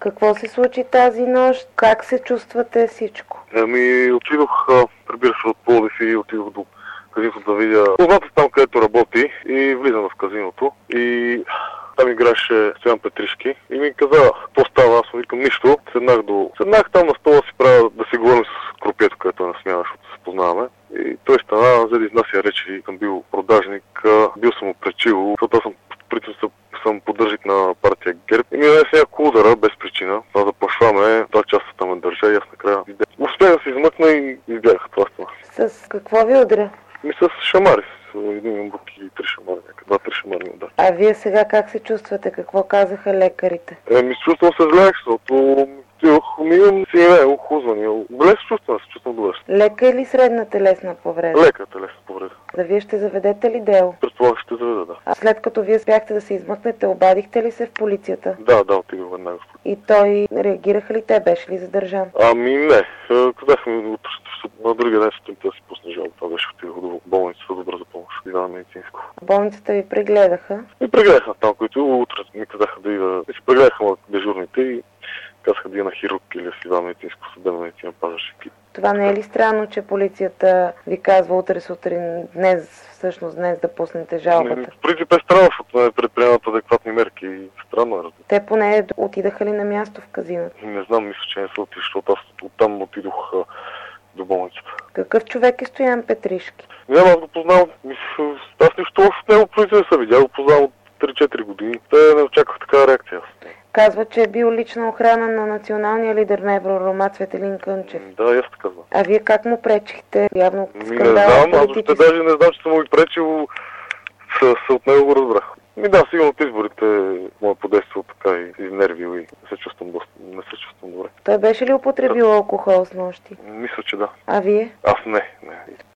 Какво се случи тази нощ? Как се чувствате всичко? Отидох, прибира се от Пловдив и отидох до казиното да видя позната там, където работи, и влизам в казиното и там играеше Стоян Петришки и ми каза, какво става? Аз му викам нищо. Седнах там на стола, да си говорим с крупието, където е на смяна, защото се познаваме. И той стана, взе да изнася речи, съм бил продажник, бил съм му пречил, защото аз съм поддържик на партия ГЕРБ. И ми даде няколко удара, без причина. Това заплашваме, 2 часа там ме държа и аз накрая успях да се измъкна и избягах. Това стана. С какво ви удря? С шамари. Един бук и 3 шамари, 2-3 шамари ми удар. А вие сега как се чувствате? Какво казаха лекарите? Чувствам се зле, защото имам охузвания. Добре се чувствам добре. Лека или средна телесна повреда? Лека телесна повреда. Да, вие ще заведете ли дело? Предполагам, ще заведа, да. А след като вие спяхте да се измъкнете, обадихте ли се в полицията? Да, отидох веднага в полицията. И той реагираха ли те? Беше ли задържан? Не. Казах ми на другия ден сутринта да си пусна жалба. Това беше, отидох до болницата, добра за помощ. И да, медицинско. Болницата ви прегледаха? И прегледаха там, които утре ми казаха да ида. И се прегледаха дежурните и казаха да ида на хирург или да си да медицинско, съдебна медицина, пазаш екип. Това не е ли странно, че полицията ви казва утре сутрин, днес да пуснете жалбата? В принцип е странно, защото не предприемат адекватни мерки и странно е. Те поне отидаха ли на място в казиното? Не знам, мисля, че не са отишли, защото аз оттам отидох до болницата. Какъв човек е Стоян Петришки? Аз го познавам. Аз нищо от него полиция не съм видял. Го познавам от 3-4 години. Те не очаквах такава реакция. Казва, че е бил лична охрана на националния лидер на Евророма Цветелин Кънчев. Да, аз така знам. А вие как му пречихте? Явно скандал. Не знам, аз въобще даже не знам, че съм му и пречил. От него го разбрах. Сигурно от изборите му е подействал така и изнервил и не се чувствам добре. Той беше ли употребил алкохол с нощи? Мисля, че да. А вие? Аз не.